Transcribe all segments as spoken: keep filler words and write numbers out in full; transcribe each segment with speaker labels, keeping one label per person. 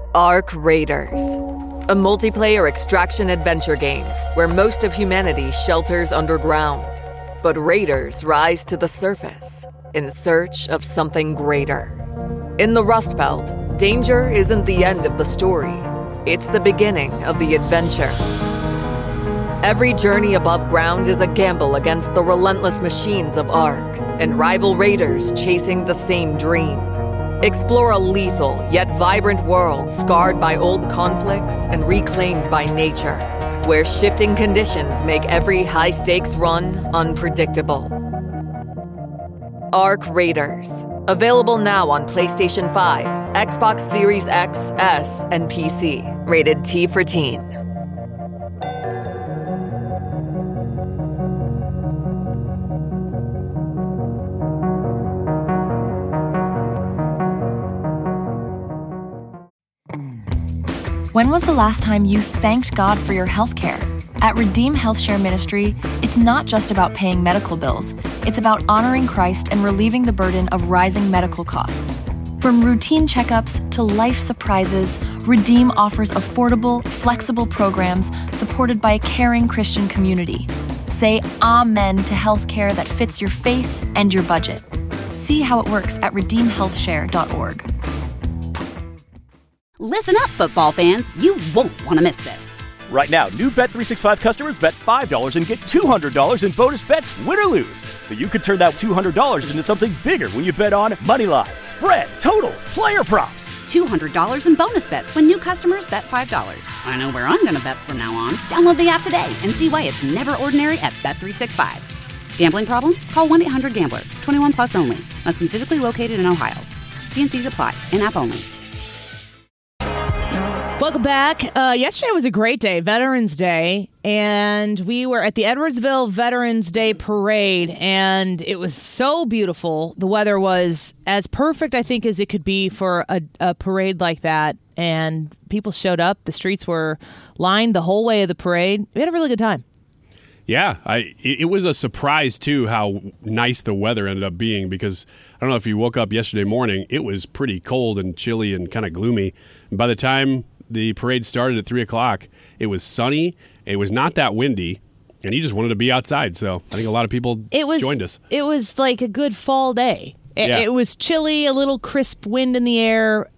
Speaker 1: Ark Raiders, a multiplayer extraction adventure game where most of humanity shelters underground, but raiders rise to the surface in search of something greater. In the Rust Belt, danger isn't the end of the story. It's the beginning of the adventure. Every journey above ground is a gamble against the relentless machines of Ark and rival raiders chasing the same dream. Explore a lethal yet vibrant world scarred by old conflicts and reclaimed by nature, where shifting conditions make every high-stakes run unpredictable. Ark Raiders. Available now on PlayStation five, Xbox Series X, S, and P C. Rated T for Teen.
Speaker 2: When was the last time you thanked God for your health care? At Redeem Health Share Ministry, it's not just about paying medical bills. It's about honoring Christ and relieving the burden of rising medical costs. From routine checkups to life surprises, Redeem offers affordable, flexible programs supported by a caring Christian community. Say amen to healthcare that fits your faith and your budget. See how it works at redeem health share dot org.
Speaker 3: Listen up, football fans. You won't want to miss this.
Speaker 4: Right now, new Bet three sixty-five customers bet five dollars and get two hundred dollars in bonus bets, win or lose. So you could turn that two hundred dollars into something bigger when you bet on money line, spread, totals, player props.
Speaker 3: two hundred dollars in bonus bets when new customers bet five dollars. I know where I'm going to bet from now on. Download the app today and see why it's never ordinary at Bet three sixty-five. Gambling problem? Call one eight hundred gambler. twenty-one plus only. Must be physically located in Ohio. T and C's apply. In-app only.
Speaker 5: Welcome back. Uh, yesterday was a great day, Veterans Day, and we were at the Edwardsville Veterans Day Parade, and it was so beautiful. The weather was as perfect, I think, as it could be for a, a parade like that, and people showed up. The streets were lined the whole way of the parade. We had a really good time.
Speaker 6: Yeah, I, it was a surprise, too, how nice the weather ended up being, because I don't know if you woke up yesterday morning, it was pretty cold and chilly and kind of gloomy. And by the time the parade started at three o'clock, it was sunny, it was not that windy, and you just wanted to be outside. So I think a lot of people
Speaker 5: it was,
Speaker 6: joined us.
Speaker 5: It was like a good fall day. It,
Speaker 6: yeah.
Speaker 5: it was chilly, a little crisp wind in the air,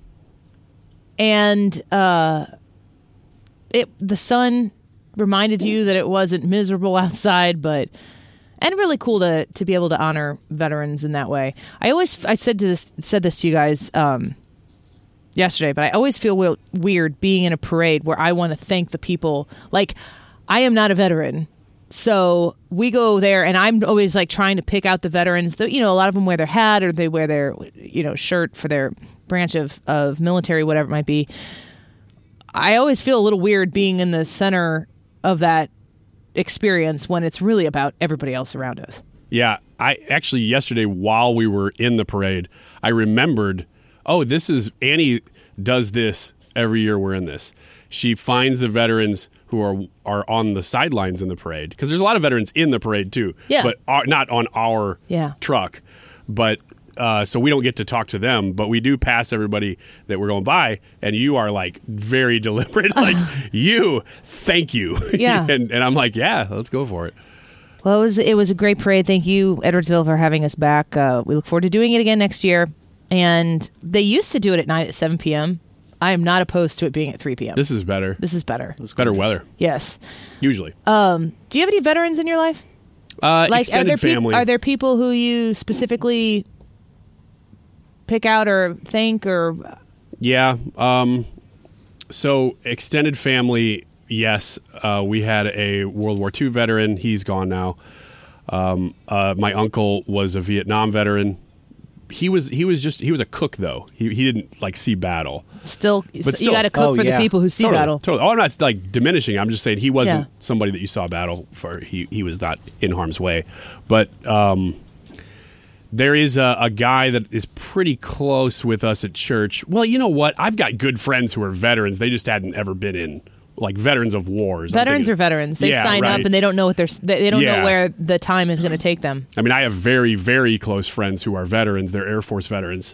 Speaker 5: and uh, it the sun reminded you that it wasn't miserable outside, but and really cool to to be able to honor veterans in that way. I always I said to this said this to you guys um, yesterday, but I always feel we- weird being in a parade where I want to thank the people. Like, I am not a veteran, so we go there, and I'm always like trying to pick out the veterans. That, you know, a lot of them wear their hat or they wear their you know shirt for their branch of of military, whatever it might be. I always feel a little weird being in the center of that experience when it's really about everybody else around us.
Speaker 6: Yeah, I actually yesterday while we were in the parade, I remembered, oh, this is Annie does this every year we're in this. She finds the veterans who are are on the sidelines in the parade, because there's a lot of veterans in the parade too,
Speaker 5: yeah.
Speaker 6: but are, not on our
Speaker 5: yeah.
Speaker 6: truck. But uh, so we don't get to talk to them, but we do pass everybody that we're going by, and you are like very deliberate, like you, thank you,
Speaker 5: yeah.
Speaker 6: and, and I'm like, yeah, let's go for it.
Speaker 5: Well, it was it was a great parade. Thank you, Edwardsville, for having us back. Uh, we look forward to doing it again next year. And they used to do it at night at seven p.m. I am not opposed to it being at three p.m.
Speaker 6: This is better.
Speaker 5: This is better.
Speaker 6: It's better weather.
Speaker 5: Yes.
Speaker 6: Usually.
Speaker 5: Um, do you have any veterans in your life?
Speaker 6: Uh,
Speaker 5: like,
Speaker 6: extended
Speaker 5: are there
Speaker 6: family.
Speaker 5: Peop- are there people who you specifically pick out or thank or?
Speaker 6: Yeah. Um, so extended family, yes. Uh, we had a World War Two veteran. He's gone now. Um, uh, my uncle was a Vietnam veteran. He was he was just he was a cook though. He he didn't like see battle.
Speaker 5: Still,
Speaker 6: but still,
Speaker 5: you got to cook
Speaker 7: oh,
Speaker 5: for
Speaker 7: yeah.
Speaker 5: the people who see
Speaker 6: totally,
Speaker 5: battle.
Speaker 6: Totally. Oh, I'm not like diminishing. I'm just saying he wasn't
Speaker 5: Yeah.
Speaker 6: somebody that you saw battle for. He he was not in harm's way. But um, there is a, a guy that is pretty close with us at church. Well, you know what? I've got good friends who are veterans. They just hadn't ever been in. Like veterans of wars.
Speaker 5: Veterans are veterans. They
Speaker 6: yeah,
Speaker 5: sign
Speaker 6: right.
Speaker 5: up and they don't know what they're. They don't
Speaker 6: Yeah.
Speaker 5: know where the time is going to take them.
Speaker 6: I mean, I have very, very close friends who are veterans. They're Air Force veterans.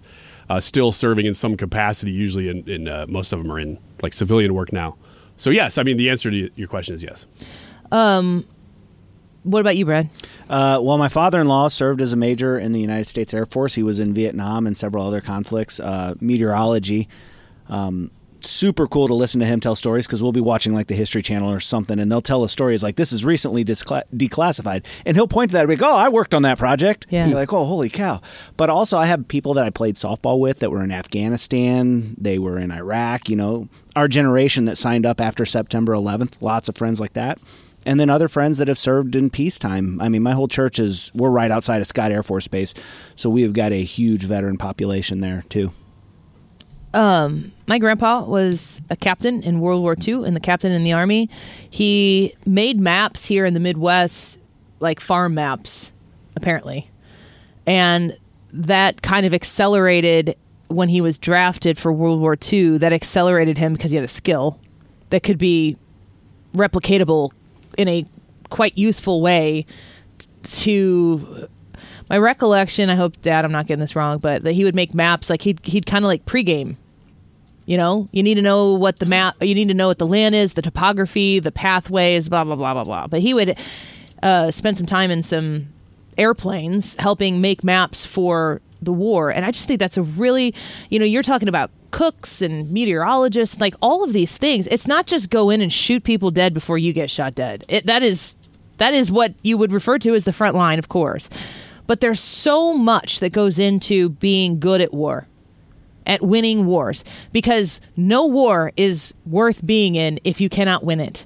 Speaker 6: uh, still serving in some capacity. Usually, in, in uh, most of them are in like civilian work now. So yes, I mean the answer to your question is yes.
Speaker 5: Um, what about you, Brad?
Speaker 7: Uh, well, my father-in-law served as a major in the United States Air Force. He was in Vietnam and several other conflicts. Uh, meteorology. Um, super cool to listen to him tell stories because we'll be watching like the History Channel or something, and they'll tell us stories like this is recently discla- declassified, and he'll point to that and be like, oh, I worked on that project.
Speaker 5: Yeah.
Speaker 7: And you're like, oh, holy cow. But also I have people that I played softball with that were in Afghanistan. They were in Iraq. You know, our generation that signed up after September eleventh, lots of friends like that. And then other friends that have served in peacetime. I mean, my whole church is, we're right outside of Scott Air Force Base, so we've got a huge veteran population there too.
Speaker 5: Um, my grandpa was a captain in World War Two and the captain in the Army. He made maps here in the Midwest, like farm maps, apparently. And that kind of accelerated when he was drafted for World War Two. That accelerated him because he had a skill that could be replicatable in a quite useful way to... My recollection, I hope, Dad, I'm not getting this wrong, but that he would make maps, like he'd, he'd kind of like pregame. You know, you need to know what the map, you need to know what the land is, the topography, the pathways, blah, blah, blah, blah, blah. But he would uh, spend some time in some airplanes helping make maps for the war. And I just think that's a really, you know, you're talking about cooks and meteorologists, like all of these things. It's not just go in and shoot people dead before you get shot dead. It, that is, that is what you would refer to as the front line, of course. But there's so much that goes into being good at war, at winning wars, because no war is worth being in if you cannot win it.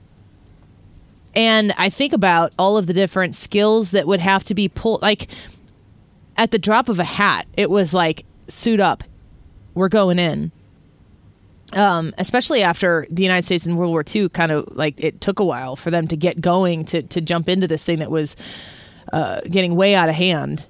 Speaker 5: And I think about all of the different skills that would have to be pulled, like at the drop of a hat, it was like, suit up, we're going in. Um, especially after the United States in World War Two, kind of like it took a while for them to get going, to, to jump into this thing that was Uh, getting way out of hand.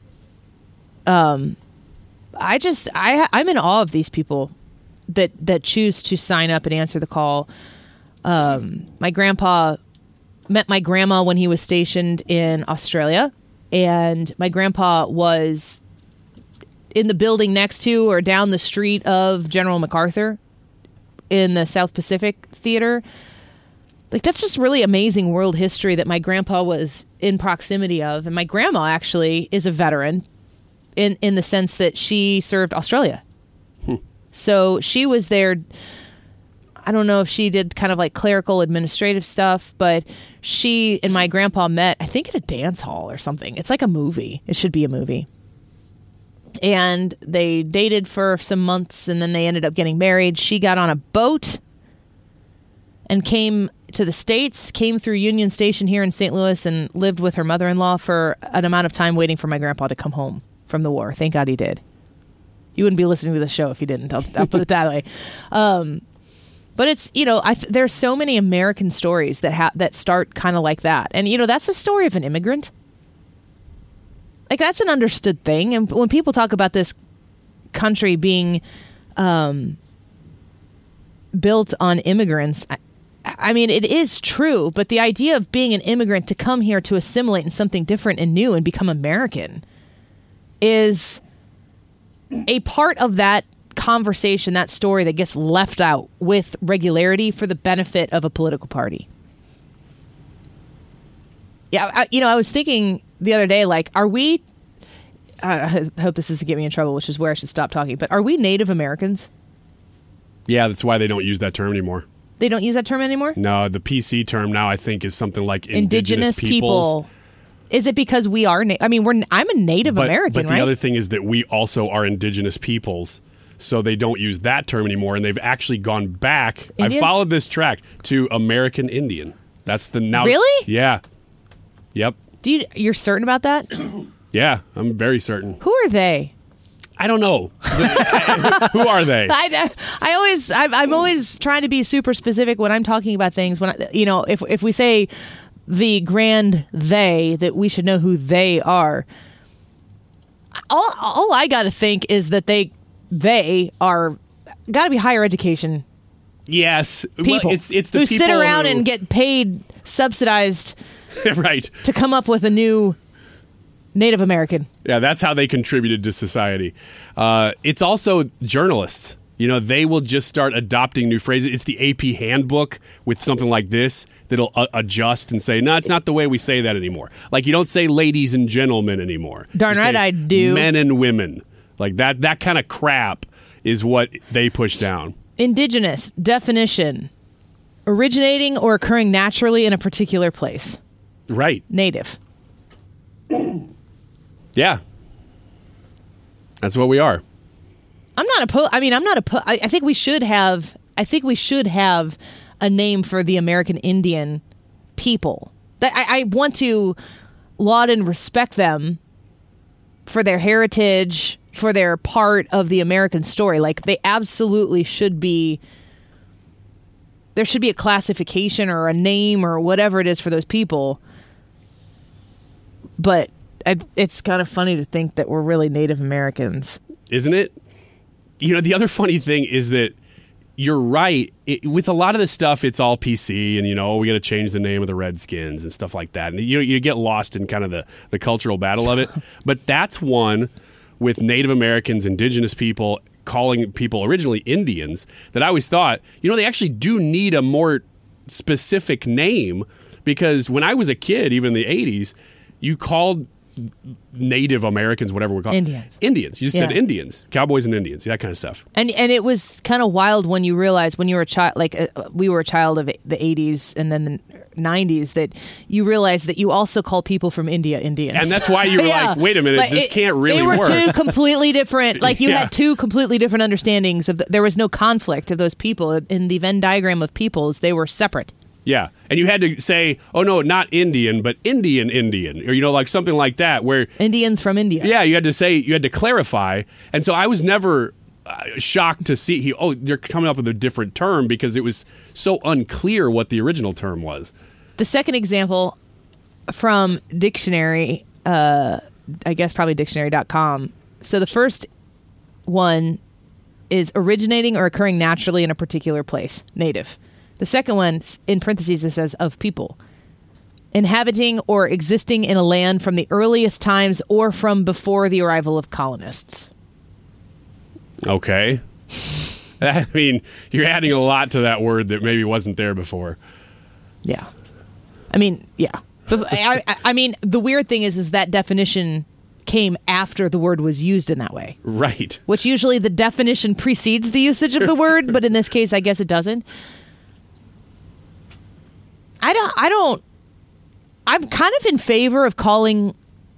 Speaker 5: Um, I just, I, I'm in awe of these people that, that choose to sign up and answer the call. Um, my grandpa met my grandma when he was stationed in Australia, and my grandpa was in the building next to or down the street of General MacArthur in the South Pacific Theater. Like, that's just really amazing world history that my grandpa was in proximity of. And my grandma actually is a veteran in, in the sense that she served Australia. Hmm. So she was there. I don't know if she did kind of like clerical administrative stuff, but she and my grandpa met, I think, at a dance hall or something. It's like a movie. It should be a movie. And they dated for some months, and then they ended up getting married. She got on a boat and came to the States, came through Union Station here in Saint Louis, and lived with her mother-in-law for an amount of time waiting for my grandpa to come home from the war. Thank God he did. You wouldn't be listening to the show if you didn't. I'll, I'll put it that way. Um, but it's, you know, I th- there's so many American stories that ha- that start kind of like that. And, you know, that's the story of an immigrant. Like, that's an understood thing. And when people talk about this country being um, built on immigrants, I, I mean, it is true, but the idea of being an immigrant to come here to assimilate in something different and new and become American is a part of that conversation, that story that gets left out with regularity for the benefit of a political party. Yeah, I, you know, I was thinking the other day, like, are we, I hope this doesn't get me in trouble, which is where I should stop talking, but are we Native Americans?
Speaker 6: Yeah, that's why they don't use that term anymore.
Speaker 5: They don't use that term anymore?
Speaker 6: No, the P C term now I think is something like
Speaker 5: indigenous,
Speaker 6: indigenous peoples.
Speaker 5: people. Is it because we are? Na- I mean, we're. I'm a Native
Speaker 6: but,
Speaker 5: American,
Speaker 6: but the
Speaker 5: right?
Speaker 6: other thing is that we also are indigenous peoples, so they don't use that term anymore, and they've actually gone back.
Speaker 5: Indians?
Speaker 6: I followed this track to American Indian. That's the now.
Speaker 5: Really?
Speaker 6: Yeah. Yep.
Speaker 5: Do you? You're certain about that?
Speaker 6: Yeah, I'm very certain.
Speaker 5: Who are they?
Speaker 6: I don't know. Who are they?
Speaker 5: I, I always, I'm, I'm always trying to be super specific when I'm talking about things. When I, you know, if if we say the grand they, that we should know who they are. All, all I got to think is that they, they are got to be higher education.
Speaker 6: Yes,
Speaker 5: people.
Speaker 6: Well, it's it's the
Speaker 5: who
Speaker 6: people
Speaker 5: sit around
Speaker 6: who...
Speaker 5: and get paid, subsidized,
Speaker 6: right,
Speaker 5: to come up with a new Native American.
Speaker 6: Yeah, that's how they contributed to society. Uh, it's also journalists. You know, they will just start adopting new phrases. It's the A P handbook with something like this that'll uh, adjust and say, no, it's not the way we say that anymore. Like, you don't say ladies and gentlemen anymore.
Speaker 5: Darn
Speaker 6: You
Speaker 5: right
Speaker 6: say
Speaker 5: I do.
Speaker 6: Men and women. Like, that, that kind of crap is what they push down.
Speaker 5: Indigenous definition: originating or occurring naturally in a particular place.
Speaker 6: Right.
Speaker 5: Native.
Speaker 6: Yeah. That's what we are.
Speaker 5: I'm not opposed. I mean, I'm not opposed. I, I think we should have. I think we should have a name for the American Indian people. That I, I want to laud and respect them for their heritage, for their part of the American story. Like, they absolutely should be. There should be a classification or a name or whatever it is for those people. But I, it's kind of funny to think that we're really Native Americans.
Speaker 6: Isn't it? You know, the other funny thing is that you're right. It, with a lot of this stuff, it's all P C and, you know, we got to change the name of the Redskins and stuff like that. And you, you get lost in kind of the, the cultural battle of it. But that's one with Native Americans, indigenous people, calling people originally Indians, that I always thought, you know, they actually do need a more specific name, because when I was a kid, even in the eighties, you called Native Americans, whatever we call
Speaker 5: Indians.
Speaker 6: Indians. You just
Speaker 5: Yeah.
Speaker 6: said Indians, cowboys and Indians, that kind of stuff.
Speaker 5: And and it was kind of wild when you realized when you were a child, like uh, we were a child of the eighties and then the nineties, that you realized that you also call people from India Indians.
Speaker 6: And that's why you were
Speaker 5: Yeah.
Speaker 6: like, wait a minute,
Speaker 5: Like,
Speaker 6: this
Speaker 5: it-
Speaker 6: can't really
Speaker 5: They were
Speaker 6: work.
Speaker 5: two completely different, like you
Speaker 6: Yeah.
Speaker 5: had two completely different understandings of, the, there was no conflict of those people. In the Venn diagram of peoples, they were separate.
Speaker 6: Yeah. And you had to say, oh, no, not Indian, but Indian Indian, or, you know, like something like that, where,
Speaker 5: Indians from India.
Speaker 6: yeah, you had to say, you had to clarify. And so I was never uh, shocked to see, he, oh, they're coming up with a different term, because it was so unclear what the original term was.
Speaker 5: The second example from dictionary, uh, I guess probably dictionary dot com. So the first one is originating or occurring naturally in a particular place, native. The second one, in parentheses, it says of people. Inhabiting or existing in a land from the earliest times or from before the arrival of colonists.
Speaker 6: Okay. I mean, you're adding a lot to that word that maybe wasn't there before.
Speaker 5: Yeah. I mean, yeah. Bef- I, I, I mean, the weird thing is, is that definition came after the word was used in that way.
Speaker 6: Right.
Speaker 5: Which usually the definition precedes the usage of the word, but in this case, I guess it doesn't. I don't, I don't, I'm kind of in favor of calling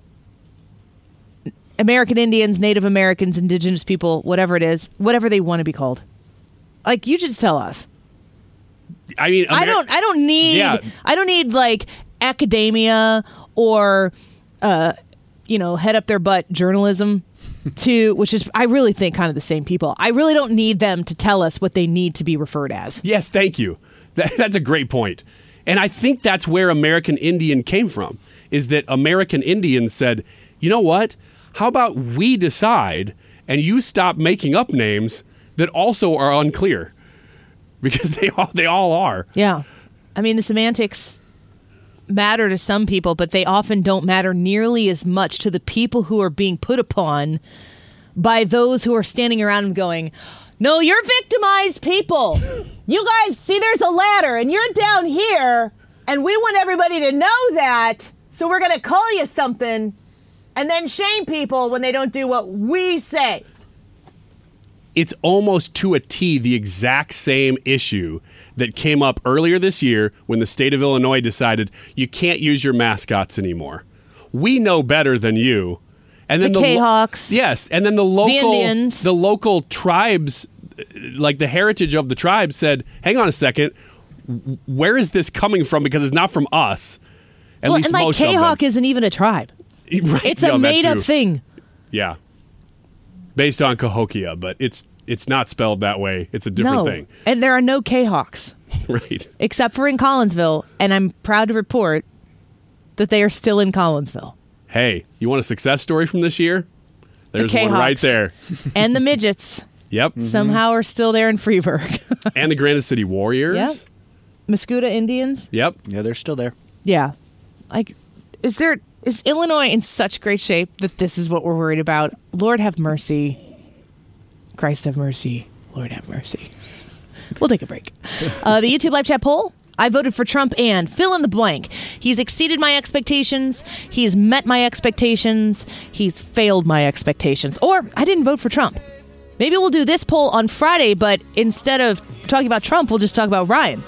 Speaker 5: American Indians, Native Americans, indigenous people, whatever it is, whatever they want to be called. Like, you just tell us.
Speaker 6: I mean,
Speaker 5: I
Speaker 6: Ameri-
Speaker 5: don't, I don't need,
Speaker 6: Yeah.
Speaker 5: I don't need like academia or, uh, you know, head up their butt journalism to, which is, I really think, kind of the same people. I really don't need them to tell us what they need to be referred as.
Speaker 6: Yes, thank you. That, that's a great point. And I think that's where American Indian came from, is that American Indians said, you know what? How about we decide and you stop making up names that also are unclear? Because they all, they all are.
Speaker 5: Yeah. I mean, the semantics matter to some people, but they often don't matter nearly as much to the people who are being put upon by those who are standing around and going, no, you're victimized people. You guys, see, there's a ladder and you're down here and we want everybody to know that. So we're going to call you something and then shame people when they don't do what we say.
Speaker 6: It's almost to a T the exact same issue that came up earlier this year when the state of Illinois decided you can't use your mascots anymore. We know better than you. And then
Speaker 5: The
Speaker 6: lo-
Speaker 5: K-Hawks.
Speaker 6: Yes, and then the local
Speaker 5: Indians.
Speaker 6: the local tribes, like the heritage of the tribes, said, "Hang on a second, where is this coming from? Because it's not from us." At
Speaker 5: well,
Speaker 6: least
Speaker 5: and like
Speaker 6: most of them.
Speaker 5: K-Hawk isn't even a tribe.
Speaker 6: Right,
Speaker 5: It's
Speaker 6: yeah,
Speaker 5: a
Speaker 6: that
Speaker 5: made-up
Speaker 6: too.
Speaker 5: thing.
Speaker 6: Yeah, based on Cahokia, but it's it's not spelled that way. It's a different
Speaker 5: no.
Speaker 6: thing,
Speaker 5: And there are no K-Hawks,
Speaker 6: right?
Speaker 5: except for in Collinsville, and I'm proud to report that they are still in Collinsville.
Speaker 6: Hey, you want a success story from this year? There's one right
Speaker 5: K-Hawks.
Speaker 6: there.
Speaker 5: And the midgets
Speaker 6: Yep.
Speaker 5: somehow are still there in Freeburg.
Speaker 6: And the Granite City Warriors.
Speaker 5: Yep. Muscuda Indians.
Speaker 6: Yep.
Speaker 7: Yeah, they're still there.
Speaker 5: Yeah. Like, is there Is Illinois in such great shape that this is what we're worried about? Lord have mercy. Christ have mercy. Lord have mercy. We'll take a break. Uh, the YouTube live chat poll. I voted for Trump and fill in the blank. He's exceeded my expectations. He's met my expectations. He's failed my expectations. Or I didn't vote for Trump. Maybe we'll do this poll on Friday, but instead of talking about Trump, we'll just talk about Ryan.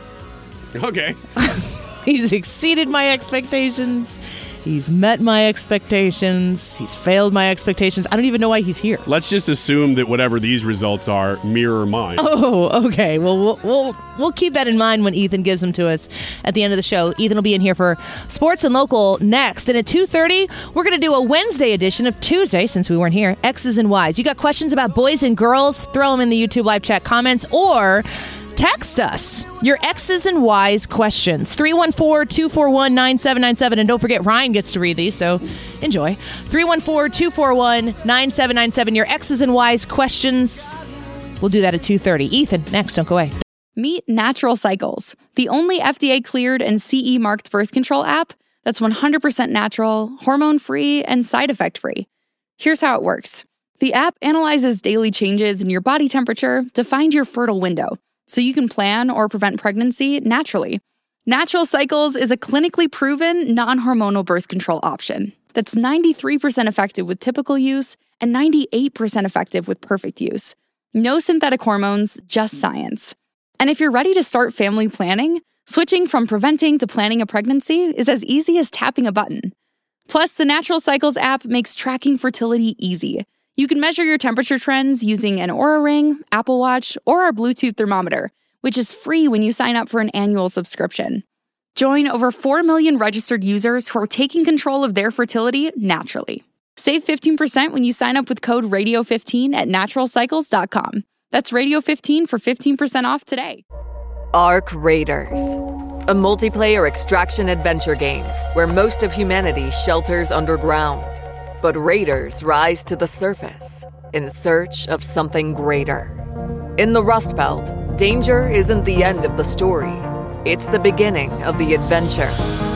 Speaker 6: Okay.
Speaker 5: He's exceeded my expectations. He's met my expectations. He's failed my expectations. I don't even know why he's here.
Speaker 6: Let's just assume that whatever these results are mirror mine.
Speaker 5: Oh, okay. Well, we'll we'll we'll keep that in mind when Ethan gives them to us at the end of the show. Ethan will be in here for Sports and Local next. And at two thirty, we're going to do a Wednesday edition of Tuesday, since we weren't here, X's and Y's. You got questions about boys and girls? Throw them in the YouTube live chat comments or text us your X's and Y's questions. three one four, two four one, nine seven nine seven. And don't forget, Ryan gets to read these, so enjoy. three one four, two four one, nine seven nine seven. Your X's and Y's questions. We'll do that at two thirty. Ethan, next. Don't go away.
Speaker 2: Meet Natural Cycles, the only F D A-cleared and C E-marked birth control app that's one hundred percent natural, hormone-free, and side effect-free. Here's how it works. The app analyzes daily changes in your body temperature to find your fertile window, so you can plan or prevent pregnancy naturally. Natural Cycles is a clinically proven, non-hormonal birth control option that's ninety-three percent effective with typical use and ninety-eight percent effective with perfect use. No synthetic hormones, just science. And if you're ready to start family planning, switching from preventing to planning a pregnancy is as easy as tapping a button. Plus, the Natural Cycles app makes tracking fertility easy. You can measure your temperature trends using an Oura Ring, Apple Watch, or our Bluetooth thermometer, which is free when you sign up for an annual subscription. Join over four million registered users who are taking control of their fertility naturally. Save fifteen percent when you sign up with code radio fifteen at natural cycles dot com. That's radio fifteen for fifteen percent off today.
Speaker 1: Ark Raiders, a multiplayer extraction adventure game where most of humanity shelters underground. But raiders rise to the surface in search of something greater. In the Rust Belt, danger isn't the end of the story. It's the beginning of the adventure.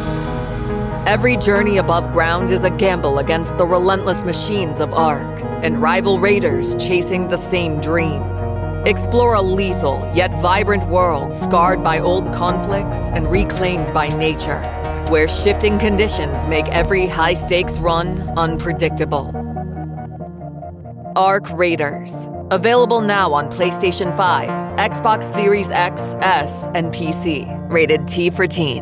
Speaker 1: Every journey above ground is a gamble against the relentless machines of Ark and rival raiders chasing the same dream. Explore a lethal yet vibrant world scarred by old conflicts and reclaimed by nature, where shifting conditions make every high-stakes run unpredictable. Ark Raiders. Available now on PlayStation five, Xbox Series X, S, and P C. Rated T for Teen.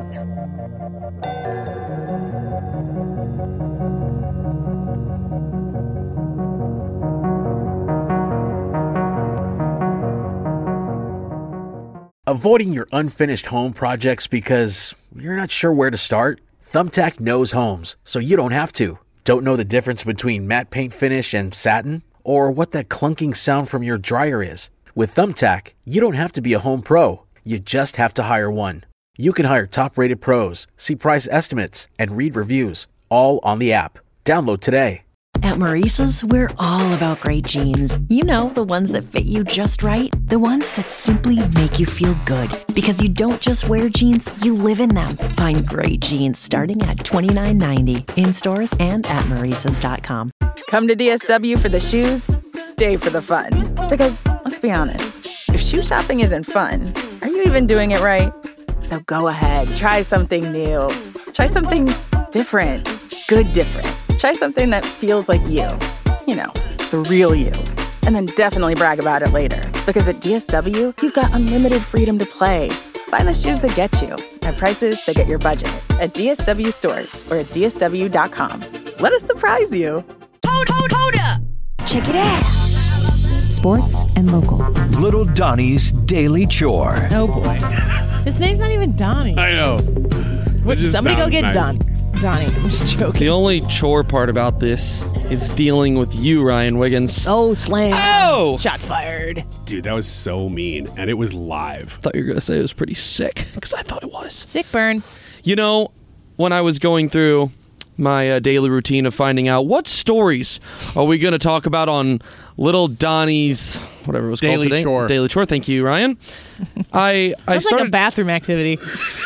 Speaker 8: Avoiding your unfinished home projects because you're not sure where to start? Thumbtack knows homes, so you don't have to. Don't know the difference between matte paint finish and satin? Or what that clunking sound from your dryer is? With Thumbtack, you don't have to be a home pro. You just have to hire one. You can hire top-rated pros, see price estimates, and read reviews, all on the app. Download today.
Speaker 9: At Maurice's, we're all about great jeans. You know, the ones that fit you just right. The ones that simply make you feel good. Because you don't just wear jeans, you live in them. Find great jeans starting at twenty-nine ninety in stores and at maurices dot com.
Speaker 10: Come to D S W for the shoes, stay for the fun. Because, let's be honest, if shoe shopping isn't fun, are you even doing it right? So go ahead, try something new. Try something different. Good different. Try something that feels like you. You know, the real you. And then definitely brag about it later. Because at D S W, you've got unlimited freedom to play. Find the shoes that get you at prices that get your budget at D S W stores or at D S W dot com. Let us surprise you.
Speaker 11: Hold, hold, hold up! Check it out.
Speaker 12: Sports and Local.
Speaker 13: Little Donnie's Daily Chore.
Speaker 5: Oh, boy. His name's not even Donnie.
Speaker 6: I know.
Speaker 5: What, somebody go get nice. Donnie. Donnie, I'm just joking.
Speaker 14: The only chore part about this is dealing with you, Ryan Wiggins.
Speaker 5: Oh, slam.
Speaker 14: Oh!
Speaker 5: Shots fired.
Speaker 6: Dude, that was so mean. And it was live.
Speaker 14: I thought you were going to say it was pretty sick, because I thought it was.
Speaker 5: Sick burn.
Speaker 14: You know, when I was going through my uh, daily routine of finding out what stories are we going to talk about on Little Donnie's, whatever it was
Speaker 6: Daily
Speaker 14: called today.
Speaker 6: Chore.
Speaker 14: Daily Chore. Thank you, Ryan. I I
Speaker 5: Sounds
Speaker 14: started
Speaker 5: like a bathroom activity.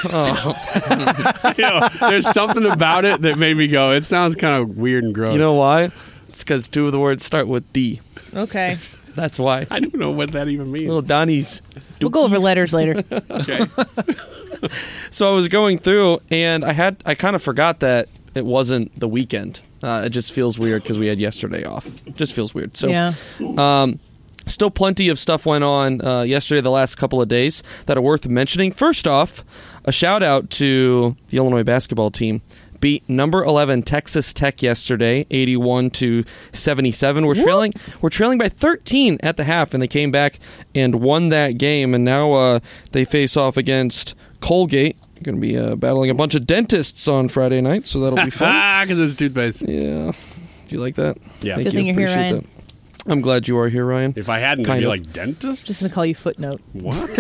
Speaker 14: Oh.
Speaker 6: You know, there's something about it that made me go, it sounds kind of weird and gross.
Speaker 14: You know why? It's because two of the words start with D.
Speaker 5: Okay.
Speaker 14: That's why.
Speaker 6: I don't know what that even means.
Speaker 14: Little Donnie's.
Speaker 5: We'll go over letters later.
Speaker 6: Okay.
Speaker 14: So I was going through, and I had I kind of forgot that it wasn't the weekend. Uh, it just feels weird because we had yesterday off. It just feels weird. So,
Speaker 5: Yeah.
Speaker 14: um, still plenty of stuff went on uh, yesterday, the last couple of days, that are worth mentioning. First off, a shout out to the Illinois basketball team. Beat number eleven Texas Tech yesterday, eighty-one to seventy-seven. We're trailing. We're trailing by thirteen at the half, and they came back and won that game. And now uh, they face off against Colgate. They're going to be uh, battling a bunch of dentists on Friday night, so that'll be fun.
Speaker 6: Ah, because it's toothpaste.
Speaker 14: Yeah. Do you like that?
Speaker 6: Yeah.
Speaker 14: Thank
Speaker 5: Good thing
Speaker 14: you.
Speaker 5: you're here,
Speaker 14: Appreciate
Speaker 5: Ryan.
Speaker 14: that. I'm glad you are here, Ryan.
Speaker 6: If I hadn't,
Speaker 14: Kind
Speaker 6: I'd be
Speaker 14: of.
Speaker 6: like, dentist?
Speaker 5: Just gonna call you Footnote.
Speaker 6: What?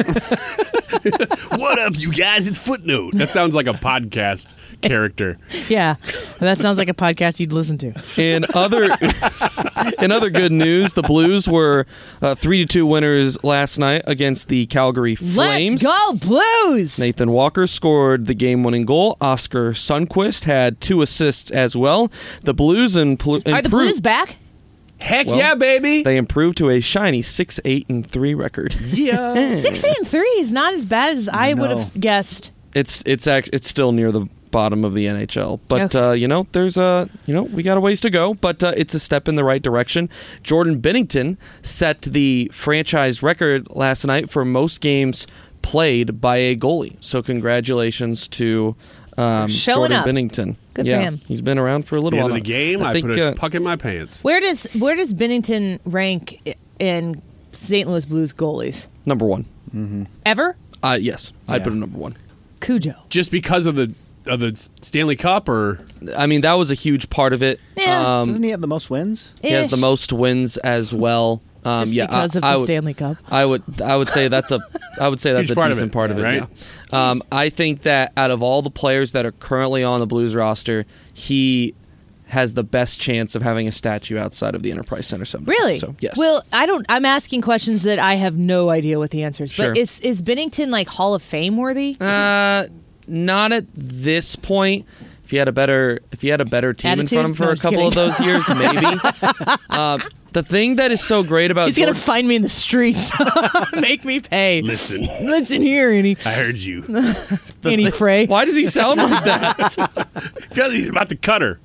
Speaker 6: What up, you guys? It's Footnote. That sounds like a podcast character.
Speaker 5: Yeah, that sounds like a podcast you'd listen to.
Speaker 14: In other, in other good news, the Blues were uh, three to two winners last night against the Calgary Flames.
Speaker 5: Let's go Blues!
Speaker 14: Nathan Walker scored the game-winning goal. Oscar Sundquist had two assists as well. The Blues and pl-
Speaker 5: Are the
Speaker 14: improved-
Speaker 5: Blues back?
Speaker 6: Heck
Speaker 14: Well,
Speaker 6: yeah, baby.
Speaker 14: They improved to a shiny six eight and three record.
Speaker 6: Yeah.
Speaker 5: Six eight and three is not as bad as I
Speaker 7: No.
Speaker 5: would have guessed.
Speaker 14: It's it's act- it's still near the bottom of the N H L, but
Speaker 5: Okay.
Speaker 14: uh, you know, there's a you know we got a ways to go, but uh, it's a step in the right direction. Jordan Binnington set the franchise record last night for most games played by a goalie. So congratulations to um,
Speaker 5: Showing
Speaker 14: Jordan
Speaker 5: up.
Speaker 14: Binnington.
Speaker 5: Good for
Speaker 14: yeah,
Speaker 5: him.
Speaker 14: He's been around for a
Speaker 6: At the
Speaker 14: little
Speaker 6: end
Speaker 14: while.
Speaker 6: of the
Speaker 14: now.
Speaker 6: game, I,
Speaker 14: think,
Speaker 6: put a
Speaker 14: uh,
Speaker 6: puck in my pants.
Speaker 5: Where does where does Binnington rank i- in Saint Louis Blues goalies?
Speaker 14: number one.
Speaker 5: Ever?
Speaker 14: Uh, yes, I'd
Speaker 7: Yeah.
Speaker 14: put him number one.
Speaker 5: Cujo.
Speaker 6: Just because of the of the Stanley Cup, or
Speaker 14: I mean, that was a huge part of it.
Speaker 5: Yeah.
Speaker 14: Um,
Speaker 7: Doesn't he have the most wins?
Speaker 14: he has the
Speaker 5: Ish.
Speaker 14: most wins as well. Um,
Speaker 5: Just
Speaker 14: yeah,
Speaker 5: because
Speaker 14: I,
Speaker 5: of the
Speaker 14: I would,
Speaker 5: Stanley Cup.
Speaker 14: I would I would say that's a I would say that's
Speaker 6: Huge
Speaker 14: a
Speaker 6: part of
Speaker 14: decent
Speaker 6: it,
Speaker 14: part of it,
Speaker 6: right?
Speaker 14: yeah. Um, I think that out of all the players that are currently on the Blues roster, he has the best chance of having a statue outside of the Enterprise Center someday.
Speaker 5: Really?
Speaker 14: So yes.
Speaker 5: Well, I don't. I'm asking questions that I have no idea what the answer is.
Speaker 14: Sure.
Speaker 5: But is is Binnington like Hall of Fame worthy?
Speaker 14: uh, not at this point. If you had a better if you had a better team
Speaker 5: Attitude?
Speaker 14: in front of him for
Speaker 5: No,
Speaker 14: a
Speaker 5: just
Speaker 14: couple of
Speaker 5: kidding.
Speaker 14: those years, maybe. uh, the thing that is so great about
Speaker 5: He's gonna
Speaker 14: Jordan-
Speaker 5: find me in the streets, make me pay.
Speaker 6: listen,
Speaker 5: Listen here, Annie.
Speaker 6: I heard you.
Speaker 5: Annie Frey.
Speaker 14: Why does he sound like that?
Speaker 6: Because he's about to cut her.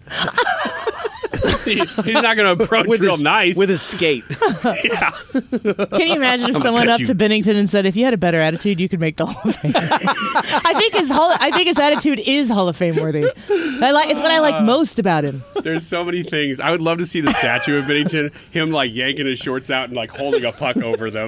Speaker 6: He- he's not going to approach
Speaker 7: With
Speaker 6: real
Speaker 7: his,
Speaker 6: nice.
Speaker 7: with his skate.
Speaker 6: yeah.
Speaker 5: Can you imagine if
Speaker 6: I'm
Speaker 5: someone
Speaker 6: gonna
Speaker 5: up
Speaker 6: cut
Speaker 5: to
Speaker 6: you.
Speaker 5: Binnington and said, "If you had a better attitude, you could make the Hall of Fame"? I think his Hall, I think his attitude is Hall of Fame worthy. I like it's what I like most about him.
Speaker 6: There's so many things. I would love to see the statue of Bennington, him like yanking his shorts out and like holding a puck over them.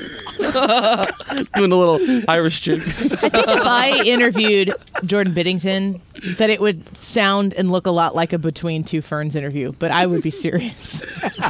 Speaker 14: Doing a little Irish jig.
Speaker 5: I think if I interviewed Jordan Binnington, that it would sound and look a lot like a Between Two Ferns interview, but I would be serious.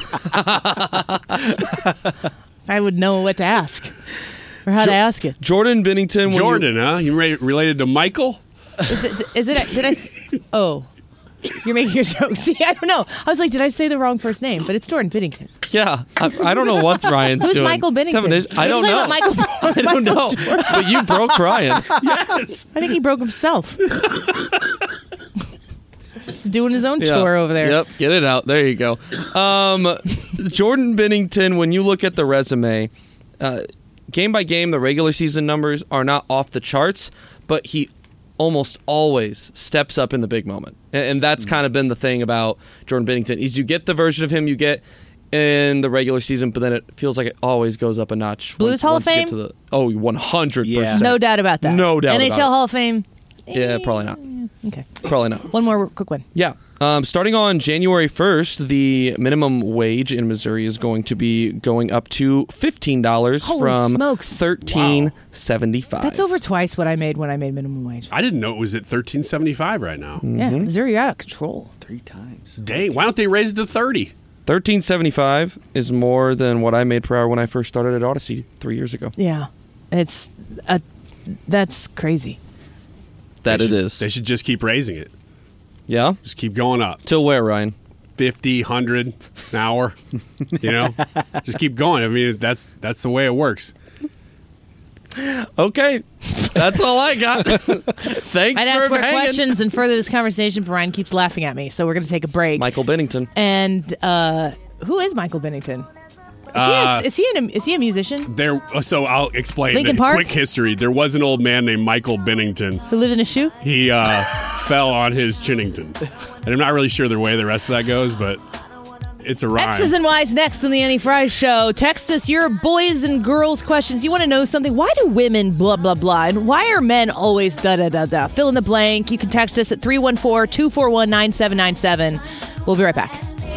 Speaker 5: I would know what to ask or how to ask it.
Speaker 14: Jordan Binnington. when
Speaker 6: Jordan, huh? You re- related to Michael?
Speaker 5: Is it? Is it? Did I? s- Oh, you're making your joke. See, I don't know. I was like, did I say the wrong first name? But it's Jordan Binnington.
Speaker 14: You, yeah, I, I don't know what's Ryan's
Speaker 5: Who's
Speaker 14: doing.
Speaker 5: Michael Binnington?
Speaker 14: Seven days- I
Speaker 5: You're
Speaker 14: don't know.
Speaker 5: talking about Michael,
Speaker 14: I don't
Speaker 5: Michael
Speaker 14: know.
Speaker 5: Jordan.
Speaker 14: But you broke Ryan.
Speaker 6: Yes.
Speaker 5: I think he broke himself. He's doing his own
Speaker 14: Yeah.
Speaker 5: chore over there.
Speaker 14: Yep, get it out. There you go. Um, Jordan Binnington, when you look at the resume, uh, game by game, the regular season numbers are not off the charts, but he almost always steps up in the big moment. And, and that's kind of been the thing about Jordan Binnington, is you get the version of him you get in the regular season, but then it feels like it always goes up a notch.
Speaker 5: Blues
Speaker 14: once-
Speaker 5: Hall of
Speaker 14: once you get
Speaker 5: Fame?
Speaker 14: to the- oh, one hundred percent.
Speaker 5: No doubt about that.
Speaker 14: No doubt
Speaker 5: N H L
Speaker 14: about it.
Speaker 5: Hall of Fame.
Speaker 14: Yeah, probably not.
Speaker 5: Okay.
Speaker 14: Probably not.
Speaker 5: One more quick one.
Speaker 14: Yeah. Um, starting on January first, the minimum wage in Missouri is going to be going up to fifteen dollars
Speaker 5: Holy
Speaker 14: from
Speaker 5: smokes.
Speaker 14: thirteen seventy-five.
Speaker 5: That's over twice what I made when I made minimum wage.
Speaker 6: I didn't know it was at thirteen seventy-five right now.
Speaker 14: Mm-hmm.
Speaker 5: Yeah, Missouri, you're out of control.
Speaker 7: Three times.
Speaker 6: Dang, why don't they raise it to thirty?
Speaker 14: thirteen seventy-five is more than what I made per hour when I first started at Odyssey three years ago.
Speaker 5: Yeah, it's a, that's crazy.
Speaker 14: That
Speaker 6: They
Speaker 14: it
Speaker 6: should-
Speaker 14: is.
Speaker 6: They should just keep raising it.
Speaker 14: Yeah?
Speaker 6: Just keep going up.
Speaker 14: Till where, Ryan?
Speaker 6: fifty, one hundred an hour. You know? Just keep going. I mean, that's that's the way it works.
Speaker 14: Okay. That's all I got. Thanks
Speaker 5: I'd
Speaker 14: for
Speaker 5: ask more
Speaker 14: hanging.
Speaker 5: questions and further this conversation, but Ryan keeps laughing at me, so we're going to take a break.
Speaker 14: Michael Bennington.
Speaker 5: And uh, who is Michael Bennington? Is,
Speaker 6: Uh,
Speaker 5: he, a, is, he an, is he a musician
Speaker 6: There. So I'll explain
Speaker 5: Linkin
Speaker 6: the
Speaker 5: Park?
Speaker 6: quick history. There was an old man named Michael Bennington.
Speaker 5: who lived in a shoe?
Speaker 6: He uh, fell on his Chinnington. And I'm not really sure the way the rest of that goes, but it's a rhyme.
Speaker 5: X's and Y's next on the Annie Fry Show. Text us your boys and girls questions. You want to know something? Why do women blah, blah, blah? And why are men always da, da, da, da? Fill in the blank. You can text us at three one four, two four one, nine seven nine seven. We'll be right back.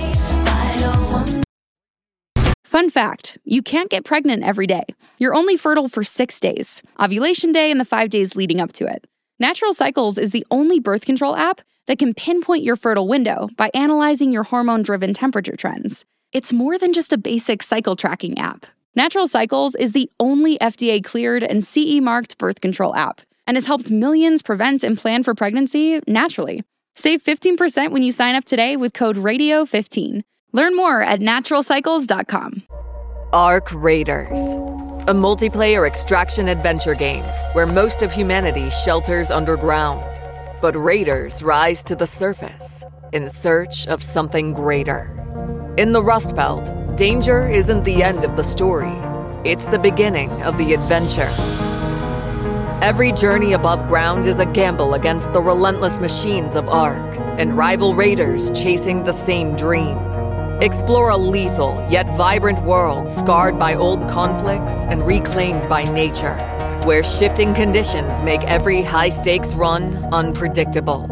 Speaker 11: Fun fact, you can't get pregnant every day. You're only fertile for six days, ovulation day and the five days leading up to it. Natural Cycles is the only birth control app that can pinpoint your fertile window by analyzing your hormone-driven temperature trends. It's more than just a basic cycle tracking app. Natural Cycles is the only F D A-cleared and C E-marked birth control app and has helped millions prevent and plan for pregnancy naturally. Save fifteen percent when you sign up today with code radio fifteen. Learn more at natural cycles dot com.
Speaker 1: Ark Raiders, a multiplayer extraction adventure game where most of humanity shelters underground. But raiders rise to the surface in search of something greater. In the Rust Belt, danger isn't the end of the story. It's the beginning of the adventure. Every journey above ground is a gamble against the relentless machines of Ark and rival raiders chasing the same dream. Explore a lethal yet vibrant world scarred by old conflicts and reclaimed by nature, where shifting conditions make every high-stakes run unpredictable.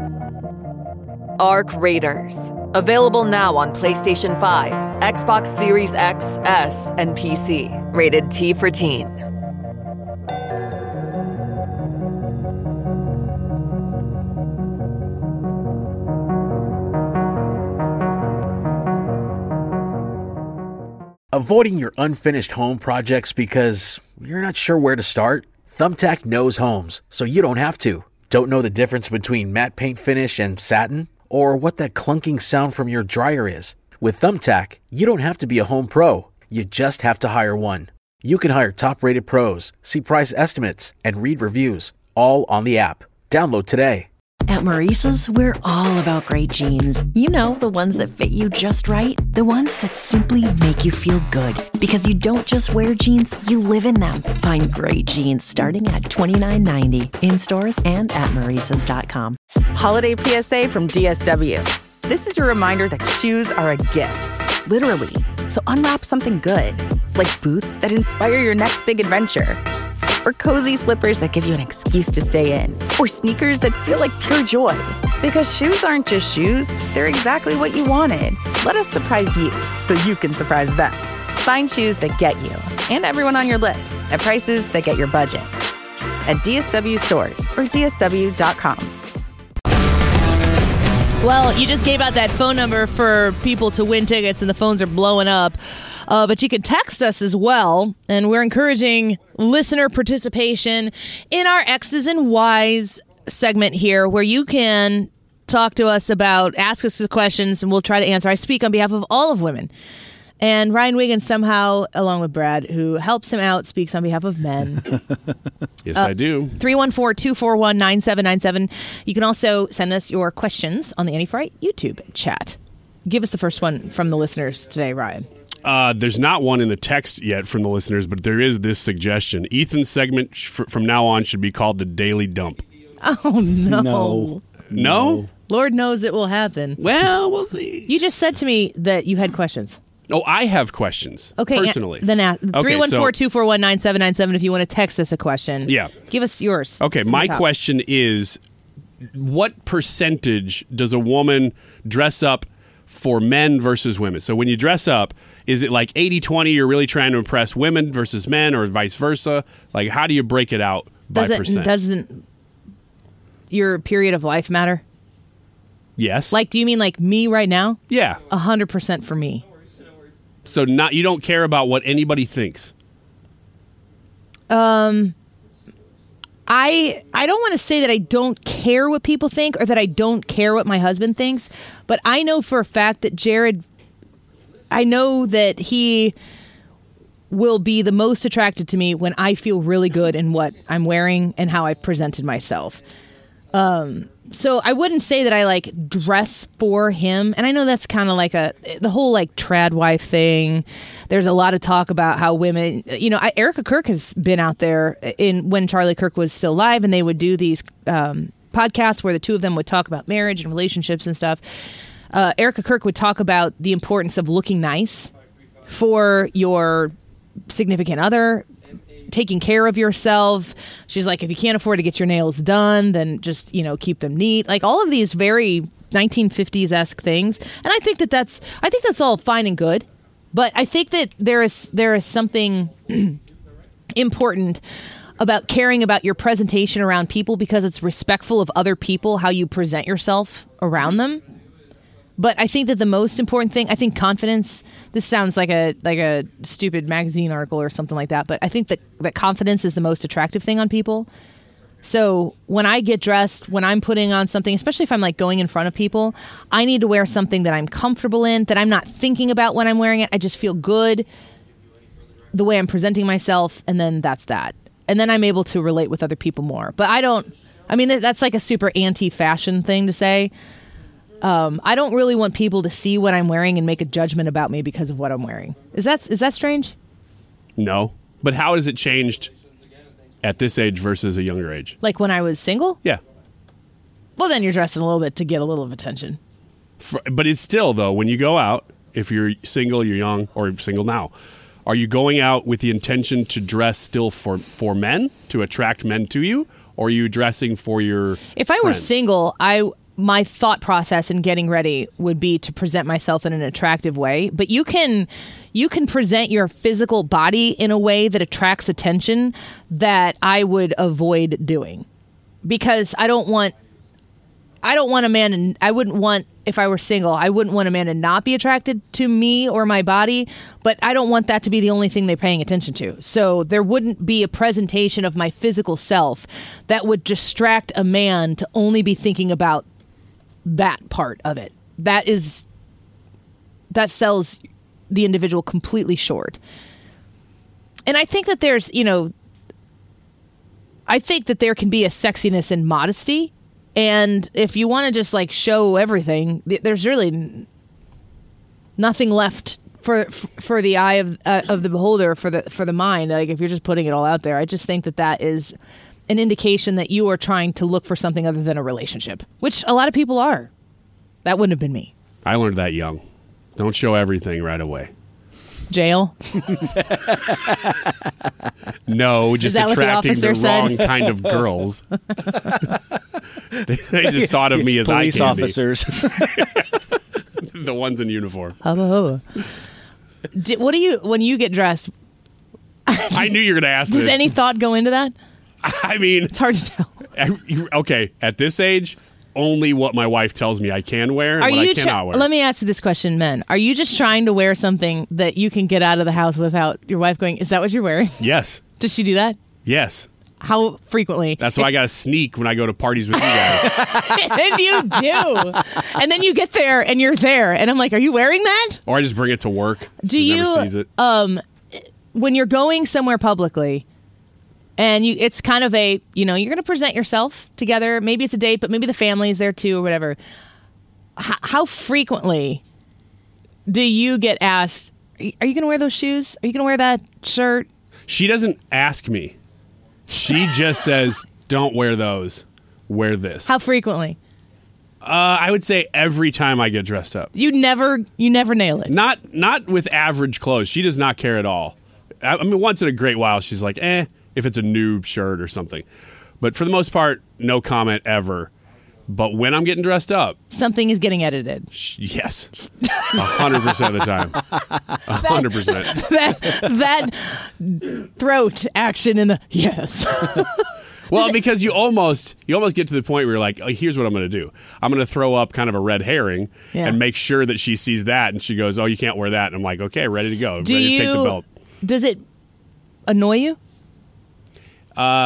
Speaker 1: Ark Raiders. Available now on PlayStation five, Xbox Series X, S, and P C. Rated T for Teen.
Speaker 8: Avoiding your unfinished home projects because you're not sure where to start? Thumbtack knows homes, so you don't have to. Don't know the difference between matte paint finish and satin? Or what that clunking sound from your dryer is? With Thumbtack, you don't have to be a home pro. You just have to hire one. You can hire top-rated pros, see price estimates, and read reviews, all on the app. Download today.
Speaker 9: At Maurice's, we're all about great jeans. You know, the ones that fit you just right. The ones that simply make you feel good. Because you don't just wear jeans, you live in them. Find great jeans starting at twenty-nine ninety in stores and at maurices dot com.
Speaker 10: Holiday P S A from D S W. This is your reminder that shoes are a gift, literally. So unwrap something good, like boots that inspire your next big adventure. Or cozy slippers that give you an excuse to stay in. Or sneakers that feel like pure joy. Because shoes aren't just shoes, they're exactly what you wanted. Let us surprise you so you can surprise them. Find shoes that get you and everyone on your list at prices that get your budget. At D S W stores or D S W dot com.
Speaker 5: Well, you just gave out that phone number for people to win tickets, and the phones are blowing up. Uh, but you can text us as well, and we're encouraging listener participation in our X's and Y's segment here, where you can talk to us about, ask us the questions, and we'll try to answer. I speak on behalf of all of women. And Ryan Wiggins somehow, along with Brad, who helps him out, speaks on behalf of men.
Speaker 6: Yes,
Speaker 5: Uh,
Speaker 6: I do.
Speaker 5: three one four, two four one, nine seven nine seven. You can also send us your questions on the Annie Fry YouTube chat. Give us the first one from the listeners today, Ryan.
Speaker 6: Uh, there's not one in the text yet from the listeners, but there is this suggestion. Ethan's segment sh- f- from now on should be called the Daily Dump.
Speaker 5: Oh, no.
Speaker 7: No.
Speaker 6: No?
Speaker 5: Lord knows it will happen.
Speaker 6: Well, we'll see.
Speaker 5: You just said to me that you had questions.
Speaker 6: Oh, I have questions.
Speaker 5: Okay,
Speaker 6: personally.
Speaker 5: Then ask
Speaker 6: Okay,
Speaker 5: three one four,
Speaker 6: so-
Speaker 5: two four one, nine seven nine seven if you want to text us a question.
Speaker 6: Yeah.
Speaker 5: Give us yours.
Speaker 6: Okay,
Speaker 5: from
Speaker 6: my
Speaker 5: the top.
Speaker 6: question is, what percentage does a woman dress up for men versus women? So when you dress up, is it like eighty twenty, you're really trying to impress women versus men, or vice versa? Like, how do you break it out by
Speaker 5: Doesn't,
Speaker 6: percent?
Speaker 5: doesn't your period of life matter?
Speaker 6: Yes.
Speaker 5: Like, do you mean like me right now?
Speaker 6: Yeah.
Speaker 5: A hundred percent for me.
Speaker 6: So not you don't care about what anybody thinks.
Speaker 5: Um, I I don't want to say that I don't care what people think or that I don't care what my husband thinks, but I know for a fact that Jared, I know that he will be the most attracted to me when I feel really good in what I'm wearing and how I've presented myself. Um, so I wouldn't say that I like dress for him. And I know that's kind of like a, the whole like trad wife thing. There's a lot of talk about how women, you know, I, Erica Kirk has been out there in when Charlie Kirk was still alive, and they would do these um, podcasts where the two of them would talk about marriage and relationships and stuff. Uh, Erica Kirk would talk about the importance of looking nice for your significant other, taking care of yourself. She's like, if you can't afford to get your nails done, then just, you know, keep them neat. Like all of these very nineteen fifties-esque things. And I think that that's, I think that's all fine and good. But I think that there is, there is something important about caring about your presentation around people because it's respectful of other people, how you present yourself around them. But I think that the most important thing, I think confidence, this sounds like a like a stupid magazine article or something like that, but I think that, that confidence is the most attractive thing on people. So when I get dressed, when I'm putting on something, especially if I'm like going in front of people, I need to wear something that I'm comfortable in, that I'm not thinking about when I'm wearing it. I just feel good the way I'm presenting myself, and then that's that. And then I'm able to relate with other people more. But I don't, I mean, that's like a super anti-fashion thing to say. Um, I don't really want people to see what I'm wearing and make a judgment about me because of what I'm wearing. Is that is that strange?
Speaker 6: No. But how has it changed at this age versus a younger age?
Speaker 5: Like when I was single?
Speaker 6: Yeah.
Speaker 5: Well, then you're dressing a little bit to get a little of attention.
Speaker 6: For, but it's still, though, when you go out, if you're single, you're young, or you're single now, are you going out with the intention to dress still for, for men, to attract men to you? Or are you dressing for your
Speaker 5: If I
Speaker 6: friends?
Speaker 5: were single, I... my thought process in getting ready would be to present myself in an attractive way. But you can you can present your physical body in a way that attracts attention that I would avoid doing. Because I don't want I don't want a man and I wouldn't want if I were single, I wouldn't want a man to not be attracted to me or my body, but I don't want that to be the only thing they're paying attention to. So there wouldn't be a presentation of my physical self that would distract a man to only be thinking about that part of it. That is, that sells the individual completely short. And I think that there's, you know, I think that there can be a sexiness in modesty. And if you want to just like show everything, there's really nothing left for for the eye of uh, of the beholder, for the for the mind. Like if you're just putting it all out there, I just think that that is an indication that you are trying to look for something other than a relationship, which a lot of people are. That wouldn't have been me.
Speaker 6: I learned that young. Don't show everything right away.
Speaker 5: Jail?
Speaker 6: No, just attracting the, the wrong kind of girls. they, they just thought of me as
Speaker 7: police
Speaker 6: eye candy.
Speaker 7: officers.
Speaker 6: The ones in uniform.
Speaker 5: Hubba hubba. Did, what do you, when you get dressed?
Speaker 6: I knew you were going to ask
Speaker 5: Does
Speaker 6: this.
Speaker 5: any thought go into that?
Speaker 6: I mean,
Speaker 5: it's hard to tell.
Speaker 6: Okay, at this age, only what my wife tells me I can wear and
Speaker 5: Are
Speaker 6: what
Speaker 5: you
Speaker 6: I cannot
Speaker 5: try-
Speaker 6: wear.
Speaker 5: Let me ask you this question, men. Are you just trying to wear something that you can get out of the house without your wife going, is that what you're wearing?
Speaker 6: Yes.
Speaker 5: Does she do that?
Speaker 6: Yes.
Speaker 5: How frequently?
Speaker 6: That's why I got to sneak when I go to parties with you guys.
Speaker 5: And you do. And then you get there and you're there. And I'm like, are you wearing that?
Speaker 6: Or I just bring it to work.
Speaker 5: Do
Speaker 6: so
Speaker 5: you,
Speaker 6: never sees it.
Speaker 5: um, when you're going somewhere publicly, and you, it's kind of a, you know, you're going to present yourself together. Maybe it's a date, but maybe the family's there too or whatever. H- how frequently do you get asked, are you going to wear those shoes? Are you going to wear that shirt?
Speaker 6: She doesn't ask me. She just says, don't wear those. Wear this.
Speaker 5: How frequently?
Speaker 6: Uh, I would say every time I get dressed up.
Speaker 5: You never, you never nail it.
Speaker 6: Not, not with average clothes. She does not care at all. I, I mean, once in a great while, she's like, eh. If it's a new shirt or something. But for the most part, no comment ever. But when I'm getting dressed up...
Speaker 5: Something is getting edited.
Speaker 6: Sh- yes. one hundred percent of the time. one hundred percent.
Speaker 5: That, that throat action in the... Yes.
Speaker 6: Well, because you almost you almost get to the point where you're like, oh, here's what I'm going to do. I'm going to throw up kind of a red herring
Speaker 5: Yeah.
Speaker 6: and make sure that she sees that. And she goes, oh, you can't wear that. And I'm like, okay, ready to go.
Speaker 5: Do
Speaker 6: ready
Speaker 5: you,
Speaker 6: to take the belt.
Speaker 5: Does it annoy you?
Speaker 6: Uh,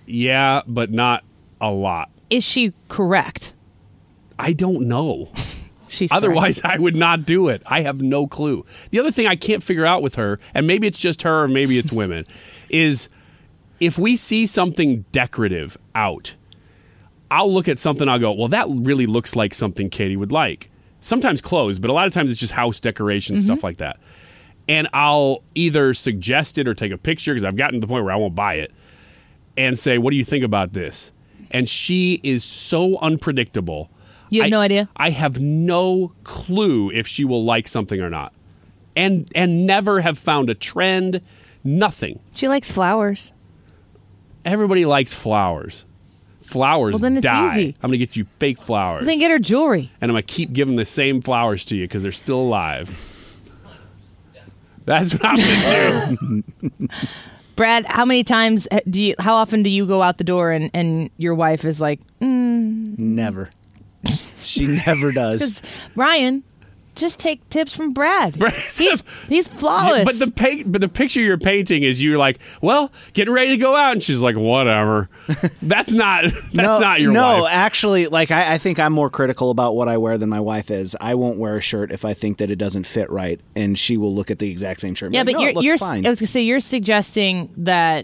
Speaker 6: Yeah, but not a lot.
Speaker 5: Is she correct?
Speaker 6: I don't know.
Speaker 5: She's
Speaker 6: Otherwise,
Speaker 5: correct.
Speaker 6: I would not do it. I have no clue. The other thing I can't figure out with her, and maybe it's just her or maybe it's women, is if we see something decorative out, I'll look at something, I'll go, well, that really looks like something Katie would like. Sometimes clothes, but a lot of times it's just house decoration,
Speaker 5: Mm-hmm.
Speaker 6: stuff like that. And I'll either suggest it or take a picture, because I've gotten to the point where I won't buy it, and say, what do you think about this? And she is so unpredictable.
Speaker 5: You have
Speaker 6: I,
Speaker 5: no idea?
Speaker 6: I have no clue if she will like something or not. And and never have found a trend, nothing.
Speaker 5: She likes flowers.
Speaker 6: Everybody likes flowers. Flowers
Speaker 5: Well, then it's
Speaker 6: die.
Speaker 5: easy.
Speaker 6: I'm going to get you fake flowers.
Speaker 5: Then get her jewelry.
Speaker 6: And I'm going to keep giving the same flowers to you because they're still alive. That's what I'm going to do.
Speaker 5: Brad, how many times do you, how often do you go out the door and, and your wife is like, mm.
Speaker 7: Never. She never does.
Speaker 5: Because Ryan, just take tips from Brad. He's he's flawless.
Speaker 6: But the paint, but the picture you're painting is you're like, well, getting ready to go out, and she's like, whatever. That's not. That's
Speaker 7: no,
Speaker 6: not your
Speaker 7: no,
Speaker 6: wife.
Speaker 7: actually, like I, I think I'm more critical about what I wear than my wife is. I won't wear a shirt if I think that it doesn't fit right, and she will look at the exact same shirt. And
Speaker 5: yeah,
Speaker 7: be
Speaker 5: but
Speaker 7: like, no,
Speaker 5: you're
Speaker 7: it looks
Speaker 5: you're.
Speaker 7: fine.
Speaker 5: I was gonna say you're suggesting that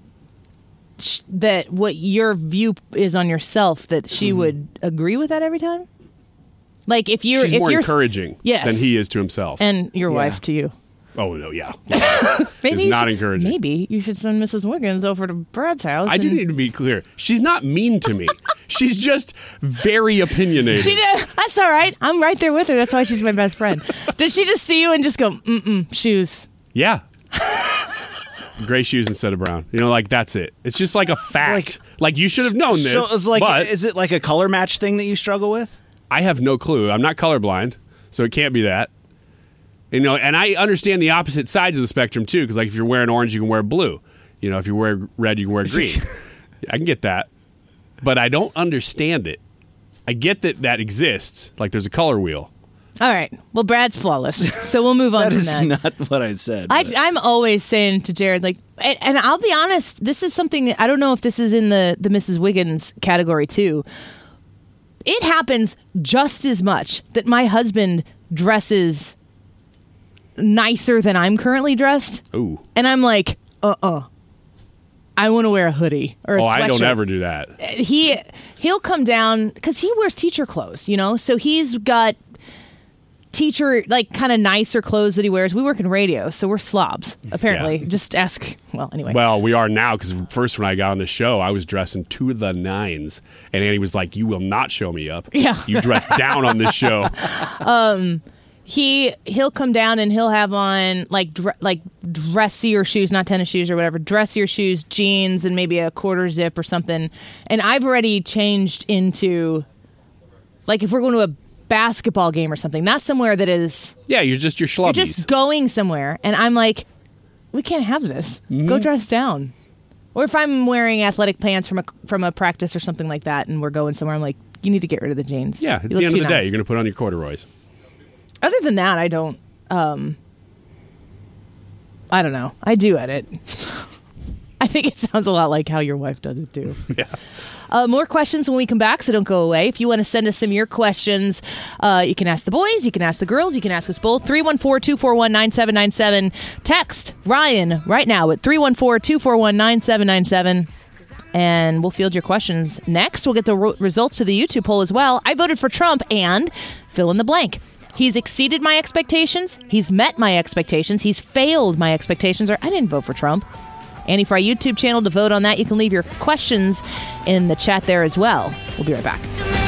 Speaker 5: sh- that what your view is on yourself that she
Speaker 6: Mm-hmm.
Speaker 5: would agree with that every time. Like if you're
Speaker 6: She's
Speaker 5: if
Speaker 6: more
Speaker 5: you're
Speaker 6: encouraging
Speaker 5: yes.
Speaker 6: than he is to himself.
Speaker 5: and your
Speaker 6: Yeah.
Speaker 5: wife to you.
Speaker 6: Oh no, yeah,
Speaker 5: Maybe
Speaker 6: it's
Speaker 5: you
Speaker 6: not
Speaker 5: should-
Speaker 6: encouraging.
Speaker 5: Maybe you should send Missus Wiggins over to Brad's house.
Speaker 6: I
Speaker 5: and-
Speaker 6: do need to be clear. She's not mean to me. She's just very opinionated.
Speaker 5: She did. That's all right. I'm right there with her. That's why she's my best friend. Does she just see you and just go, mm-mm, shoes?
Speaker 6: Yeah. Gray shoes instead of brown. You know, like that's it. It's just like a fact. Like, you should have known this.
Speaker 7: So it's like,
Speaker 6: but
Speaker 7: is it like a color match thing that you struggle with?
Speaker 6: I have no clue. I'm not colorblind, so it can't be that. You know, and I understand the opposite sides of the spectrum too, because like if you're wearing orange, you can wear blue. You know, if you wear red, you can wear green. I can get that, but I don't understand it. I get that that exists. Like there's a color wheel.
Speaker 5: All right. Well, Brad's flawless, so we'll move on
Speaker 7: That
Speaker 5: from
Speaker 7: is
Speaker 5: that.
Speaker 7: not what I said.
Speaker 5: I,
Speaker 7: but-
Speaker 5: I'm always saying to Jared, like, and, and I'll be honest, this is something that I don't know if this is in the the Missus Wiggins category too. It happens just as much that my husband dresses nicer than I'm currently dressed.
Speaker 6: Ooh.
Speaker 5: And I'm like, uh-uh. I want to wear a hoodie or a
Speaker 6: Oh,
Speaker 5: sweatshirt.
Speaker 6: I don't ever do that.
Speaker 5: He, he'll come down because he wears teacher clothes, you know? So he's got teacher, like, kind of nicer clothes that he wears. We work in radio, so we're slobs, apparently.
Speaker 6: Yeah.
Speaker 5: Just ask, well, anyway.
Speaker 6: Well, we are now because first when I got on the show, I was dressing to the nines, and Annie was like, "You will not show me up.
Speaker 5: Yeah.
Speaker 6: You dress down on this show."
Speaker 5: Um, he he'll come down and he'll have on like dre- like dressier shoes, not tennis shoes or whatever, dressier shoes, jeans, and maybe a quarter zip or something. And I've already changed into like if we're going to a basketball game or something, not somewhere that is
Speaker 6: Yeah, you're just your schlubbies.
Speaker 5: you're just going somewhere, and I'm like, we can't have this.
Speaker 6: Mm-hmm.
Speaker 5: Go dress down. Or if I'm wearing athletic pants from a from a practice or something like that, and we're going somewhere, I'm like, you need to get rid of the jeans.
Speaker 6: yeah,
Speaker 5: You
Speaker 6: it's
Speaker 5: look
Speaker 6: the end
Speaker 5: too
Speaker 6: of the
Speaker 5: nice.
Speaker 6: day. You're going to put on your corduroys.
Speaker 5: Other than that, I don't. Um, I don't know. I do edit. I think it sounds a lot like how your wife does it too.
Speaker 6: Yeah.
Speaker 5: Uh, more questions when we come back, so don't go away. If you want to send us some of your questions, uh, you can ask the boys, you can ask the girls, you can ask us both. three one four, two four one, nine seven nine seven. Text Ryan right now at three one four, two four one, nine seven nine seven. And we'll field your questions next. We'll get the ro- results to the YouTube poll as well. I voted for Trump and fill in the blank. He's exceeded my expectations. He's met my expectations. He's failed my expectations. Or I didn't vote for Trump. Annie Fry YouTube channel to vote on that. You can leave your questions in the chat there as well. We'll be right back.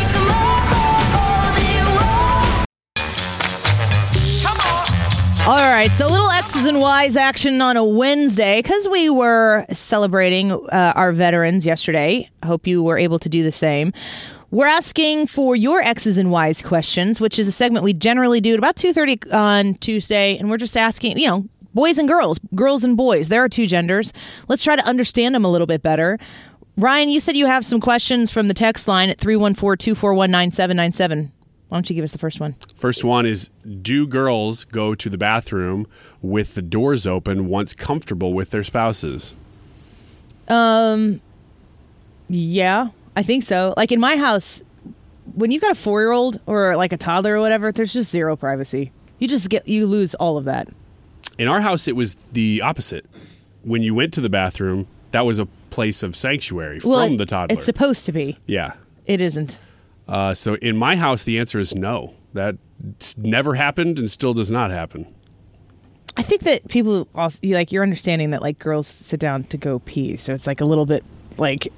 Speaker 5: All right, so a little X's and Y's action on a Wednesday because we were celebrating uh, our veterans yesterday. I hope you were able to do the same. We're asking for your X's and Y's questions, which is a segment we generally do at about two thirty on Tuesday, and we're just asking, you know, boys and girls, girls and boys. There are two genders. Let's try to understand them a little bit better. Ryan, you said you have some questions from the text line at three one four, two four one, nine seven nine seven. Why don't you give us the first one?
Speaker 6: First one is, do girls go to the bathroom with the doors open once comfortable with their spouses?
Speaker 5: Um, Yeah, I think so. Like in my house, when you've got a four-year-old or like a toddler or whatever, there's just zero privacy. You just get you lose all of that.
Speaker 6: In our house, it was the opposite. When you went to the bathroom, that was a place of sanctuary
Speaker 5: well,
Speaker 6: from the toddler.
Speaker 5: It's supposed to be.
Speaker 6: Yeah.
Speaker 5: It isn't.
Speaker 6: Uh, so in my house, the answer is no. That never happened and still does not happen.
Speaker 5: I think that people also like you're understanding that like girls sit down to go pee, so it's like a little bit like,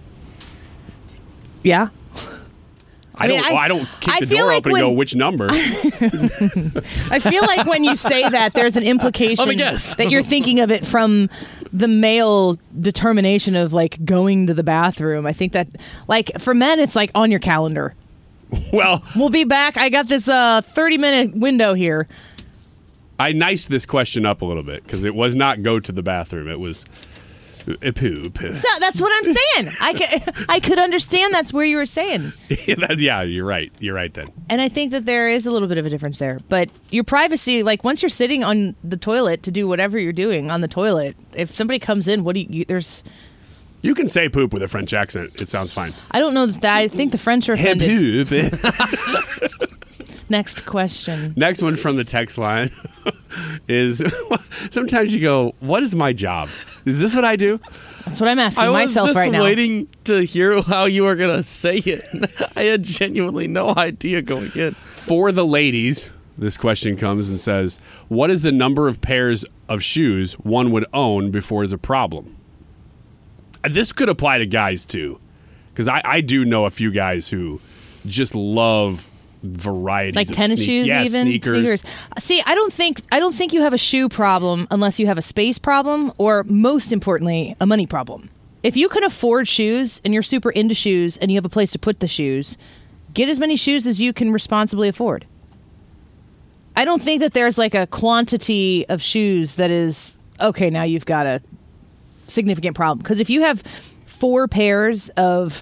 Speaker 5: yeah.
Speaker 6: I,
Speaker 5: I mean,
Speaker 6: don't.
Speaker 5: I,
Speaker 6: well, I don't kick
Speaker 5: I
Speaker 6: the
Speaker 5: feel
Speaker 6: door
Speaker 5: like
Speaker 6: open
Speaker 5: when,
Speaker 6: and go, which number?
Speaker 5: I feel like when you say that, there's an implication
Speaker 14: Let me guess.
Speaker 5: that you're thinking of it from the male determination of like going to the bathroom. I think that like for men, it's like on your calendar.
Speaker 6: Well,
Speaker 5: we'll be back. I got this uh, thirty minute window here.
Speaker 6: I niced this question up a little bit because it was not go to the bathroom. It was a poop.
Speaker 5: So that's what I'm saying. I could, I could understand that's where you were saying.
Speaker 6: Yeah, you're right. You're right then.
Speaker 5: And I think that there is a little bit of a difference there. But your privacy, like once you're sitting on the toilet to do whatever you're doing on the toilet, if somebody comes in, what do you, you there's...
Speaker 6: You can say poop with a French accent. It sounds fine.
Speaker 5: I don't know that, that I think the French are offended.
Speaker 6: Poop.
Speaker 5: Next question.
Speaker 6: Next one from the text line is sometimes you go, what is my job? Is this what I do?
Speaker 5: That's what I'm asking
Speaker 14: I
Speaker 5: myself
Speaker 14: was just
Speaker 5: right now.
Speaker 14: waiting to hear how you were going to say it. I had genuinely no idea going in.
Speaker 6: For the ladies, this question comes and says, what is the number of pairs of shoes one would own before it's a problem? This could apply to guys too, because I, I do know a few guys who just love varieties,
Speaker 5: like
Speaker 6: of
Speaker 5: tennis
Speaker 6: sneak-
Speaker 5: shoes,
Speaker 6: yeah,
Speaker 5: even
Speaker 6: sneakers.
Speaker 5: sneakers. See, I don't think I don't think you have a shoe problem unless you have a space problem, or most importantly, a money problem. If you can afford shoes and you're super into shoes and you have a place to put the shoes, get as many shoes as you can responsibly afford. I don't think that there's like a quantity of shoes that is okay. Now you've got a significant problem, because if you have four pairs of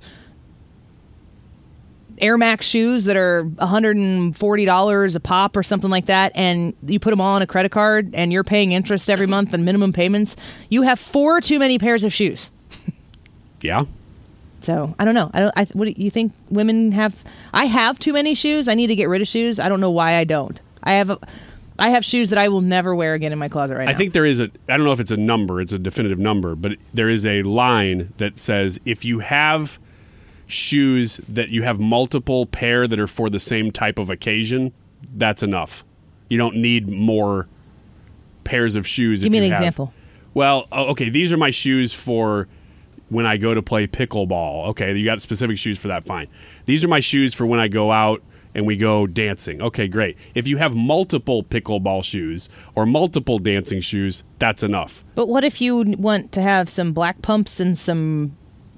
Speaker 5: Air Max shoes that are one hundred forty dollars a pop or something like that, and you put them all on a credit card and you're paying interest every month and minimum payments, you have four too many pairs of shoes.
Speaker 6: Yeah.
Speaker 5: So I don't know. I don't. I, what do you think? Women have? I have too many shoes. I need to get rid of shoes. I don't know why I don't. I have. A, I have shoes that I will never wear again in my closet right now.
Speaker 6: I think there is a, I don't know if it's a number, it's a definitive number, but there is a line that says if you have shoes that you have multiple pair that are for the same type of occasion, that's enough. You don't need more pairs of shoes.
Speaker 5: Give
Speaker 6: if
Speaker 5: me
Speaker 6: you
Speaker 5: an
Speaker 6: have,
Speaker 5: example.
Speaker 6: Well, okay, these are my shoes for when I go to play pickleball. Okay, you got specific shoes for that, fine. These are my shoes for when I go out and we go dancing. Okay, great. If you have multiple pickleball shoes or multiple dancing shoes, that's enough.
Speaker 5: But what if you want to have some black pumps and some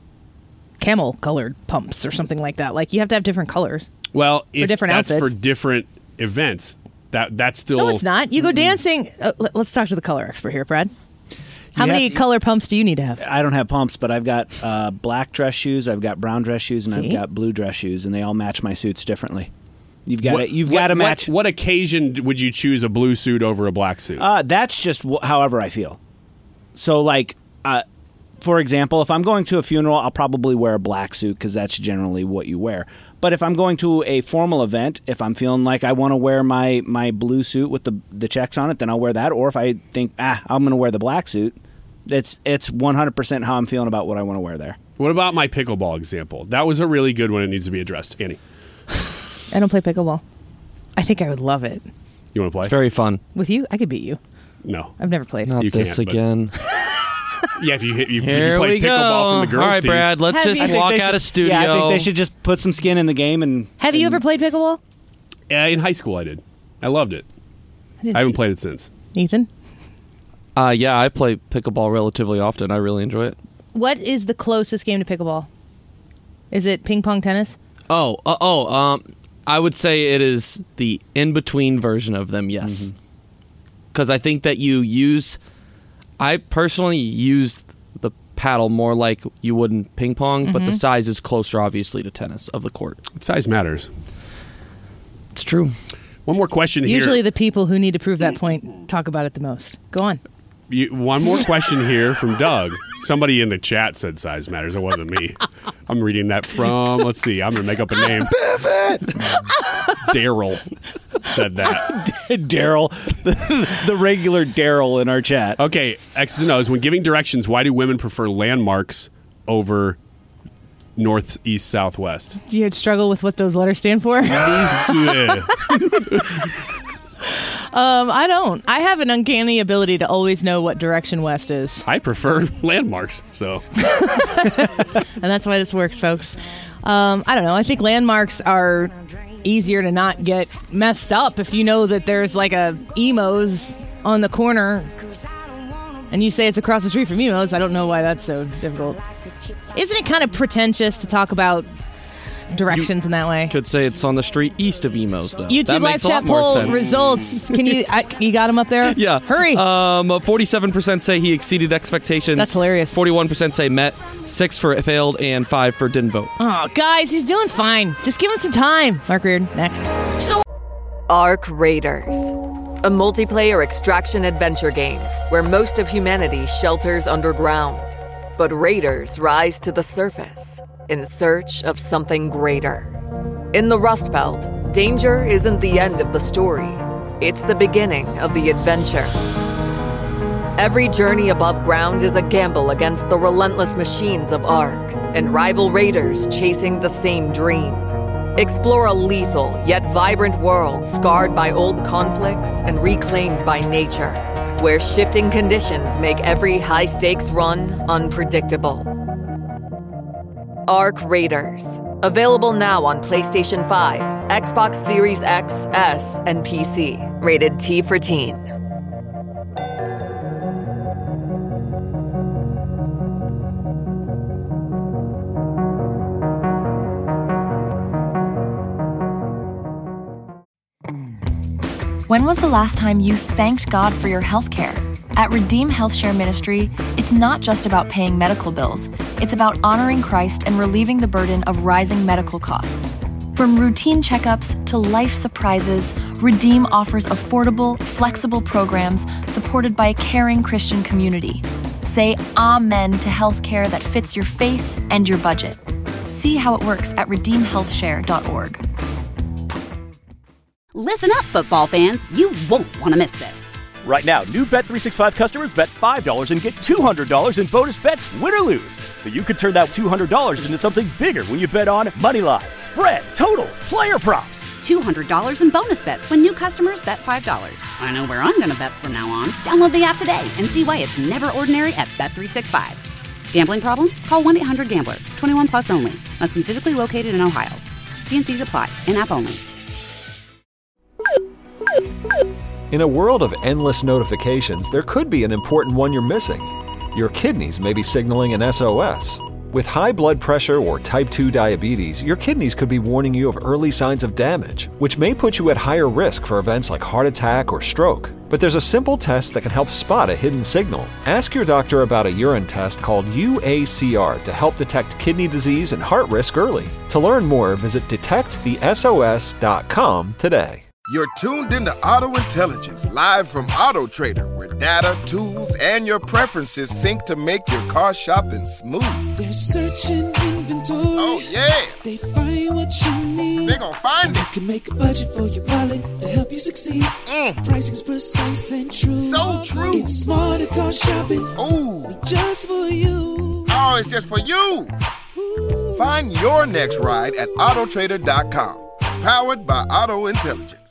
Speaker 5: camel colored pumps or something like that? Like you have to have different colors.
Speaker 6: Well,
Speaker 5: for
Speaker 6: if
Speaker 5: different
Speaker 6: that's
Speaker 5: outfits.
Speaker 6: for different events, that that's still
Speaker 5: No, it's not. You go dancing. Uh, let- let's talk to the color expert here, Brad. How
Speaker 7: You
Speaker 5: many
Speaker 7: have-
Speaker 5: color pumps do you need to have?
Speaker 7: I don't have pumps, but I've got uh, black dress shoes, I've got brown dress shoes, and
Speaker 5: See?
Speaker 7: I've got blue dress shoes, and they all match my suits differently. You've got
Speaker 6: What-
Speaker 7: to you've
Speaker 6: what-
Speaker 7: got to
Speaker 6: what-
Speaker 7: match.
Speaker 6: What, occasion would you choose a blue suit over a black suit?
Speaker 7: Uh, that's just wh- however I feel. So, like, uh, for example, if I'm going to a funeral, I'll probably wear a black suit because that's generally what you wear. But if I'm going to a formal event, if I'm feeling like I want to wear my, my blue suit with the the checks on it, then I'll wear that. Or if I think, ah, I'm going to wear the black suit, it's it's one hundred percent how I'm feeling about what I want to wear there.
Speaker 6: What about my pickleball example? That was a really good one. It needs to be addressed. Annie,
Speaker 5: I don't play pickleball. I think I would love it.
Speaker 6: you want to play?
Speaker 14: It's very fun.
Speaker 5: With you, I could beat you.
Speaker 6: No.
Speaker 5: I've never played.
Speaker 14: Not
Speaker 6: You
Speaker 14: this
Speaker 6: can't, but-
Speaker 14: again.
Speaker 6: Yeah, if you hit, you, if
Speaker 14: Here
Speaker 6: you play
Speaker 14: we go.
Speaker 6: pickleball from the girls'
Speaker 14: All right,
Speaker 6: tees.
Speaker 14: Brad, let's
Speaker 5: Have
Speaker 14: just
Speaker 5: you- I think
Speaker 14: walk
Speaker 7: they
Speaker 14: out
Speaker 7: should-
Speaker 14: of studio.
Speaker 7: Yeah, I think they should just put some skin in the game. And
Speaker 5: Have you
Speaker 7: and-
Speaker 5: ever played pickleball?
Speaker 6: Uh, in high school, I did. I loved it. I haven't played it since.
Speaker 5: Ethan?
Speaker 14: Uh, yeah, I play pickleball relatively often. I really enjoy it.
Speaker 5: What is the closest game to pickleball? Is it ping pong tennis?
Speaker 14: Oh, uh, oh, um, I would say it is the in-between version of them, yes. Because I think that you use... I personally use the paddle more like you would in ping pong, but the size is closer, obviously, to tennis of the court.
Speaker 6: Size matters.
Speaker 14: It's true.
Speaker 6: One more question here.
Speaker 5: Usually the people who need to prove that point talk about it the most. Go on.
Speaker 6: you, one more question here from Doug. Somebody in the chat said size matters. It wasn't me. I'm reading that from, let's see, I'm going to make up a name. Daryl said that.
Speaker 7: Daryl, the, the regular Daryl in our chat.
Speaker 6: Okay, X's and O's. When giving directions, why do women prefer landmarks over north, east, southwest?
Speaker 5: Do you struggle with what those letters stand for? Um, I don't. I have an uncanny ability to always know what direction west is.
Speaker 6: I prefer landmarks, so.
Speaker 5: And that's why this works, folks. Um, I don't know. I think landmarks are easier to not get messed up if you know that there's like a Emo's on the corner and you say it's across the street from Emo's. I don't know why that's so difficult. Isn't it kind of pretentious to talk about directions
Speaker 14: you
Speaker 5: in that way?
Speaker 14: Could say it's on the street east of Emo's, though.
Speaker 5: YouTube
Speaker 14: that
Speaker 5: live
Speaker 14: makes a
Speaker 5: chat
Speaker 14: lot more
Speaker 5: poll
Speaker 14: sense.
Speaker 5: results. Can you I, you got them up there?
Speaker 14: Yeah.
Speaker 5: Hurry.
Speaker 14: Um, forty-seven percent say he exceeded expectations.
Speaker 5: That's hilarious.
Speaker 14: forty-one percent say met, six for failed, and five for didn't vote.
Speaker 5: Oh, guys, he's doing fine. Just give him some time. Mark Reardon, next.
Speaker 1: Ark Raiders, a multiplayer extraction adventure game where most of humanity shelters underground, but raiders rise to the surface in search of something greater. In the Rust Belt, danger isn't the end of the story. It's the beginning of the adventure. Every journey above ground is a gamble against the relentless machines of Ark and rival raiders chasing the same dream. Explore a lethal yet vibrant world scarred by old conflicts and reclaimed by nature, where shifting conditions make every high-stakes run unpredictable. Ark Raiders. Available now on PlayStation five, Xbox Series X, S, and P C. Rated T for teen.
Speaker 2: When was the last time you thanked God for your health care? At Redeem Health Share Ministry, it's not just about paying medical bills. It's about honoring Christ and relieving the burden of rising medical costs. From routine checkups to life surprises, Redeem offers affordable, flexible programs supported by a caring Christian community. Say amen to health care that fits your faith and your budget. See how it works at redeem health share dot org.
Speaker 3: Listen up, football fans. You won't want to miss this.
Speaker 4: Right now, new Bet three sixty-five customers bet five dollars and get two hundred dollars in bonus bets, win or lose. So you could turn that two hundred dollars into something bigger when you bet on money line, spread, totals, player props.
Speaker 3: two hundred dollars in bonus bets when new customers bet five dollars. I know where I'm going to bet from now on. Download the app today and see why it's never ordinary at Bet three sixty-five. Gambling problem? Call one eight hundred gambler. twenty-one plus only. Must be physically located in Ohio. T and C's apply. In-app only.
Speaker 15: In a world of endless notifications, there could be an important one you're missing. Your kidneys may be signaling an S O S. With high blood pressure or type two diabetes, your kidneys could be warning you of early signs of damage, which may put you at higher risk for events like heart attack or stroke. But there's a simple test that can help spot a hidden signal. Ask your doctor about a urine test called U A C R to help detect kidney disease and heart risk early. To learn more, visit detect the S O S dot com today.
Speaker 16: You're tuned into Auto Intelligence, live from Auto Trader, where data, tools, and your preferences sync to make your car shopping smooth.
Speaker 17: They're searching inventory.
Speaker 16: Oh, yeah.
Speaker 17: They find what you need.
Speaker 16: They're gonna find
Speaker 17: and
Speaker 16: it.
Speaker 17: They can make a budget for your wallet to help you succeed.
Speaker 16: Mm.
Speaker 17: Pricing's precise and true.
Speaker 16: So true.
Speaker 17: It's smarter car shopping.
Speaker 16: Ooh.
Speaker 17: Just for you.
Speaker 16: Oh, it's just for you. Ooh. Find your next ride at auto trader dot com. Powered by Auto Intelligence.